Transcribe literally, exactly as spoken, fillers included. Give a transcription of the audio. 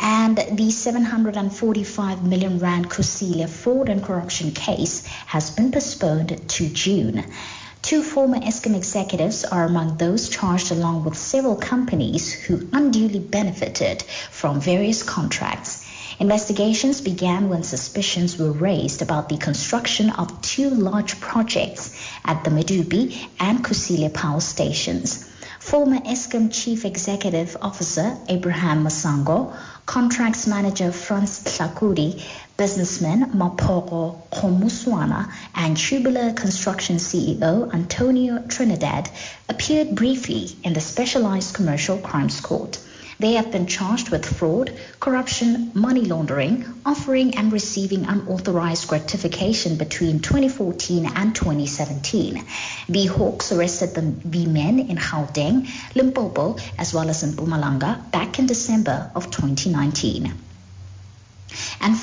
And the seven hundred forty-five million rand Kusile fraud and corruption case has been postponed to June. Two former Eskom executives are among those charged, along with several companies who unduly benefited from various contracts. Investigations began when suspicions were raised about the construction of two large projects at the Medupi and Kusile power stations. Former Eskom Chief Executive Officer Abraham Masango, Contracts Manager Franz Hlakudi, businessman Mapoko Khomuswana, and Tubular Construction C E O Antonio Trinidad appeared briefly in the Specialized Commercial Crimes Court. They have been charged with fraud, corruption, money laundering, offering and receiving unauthorized gratification between twenty fourteen and twenty seventeen. The Hawks arrested the, the men in Gauteng, Limpopo, as well as in Mpumalanga back in December of twenty nineteen.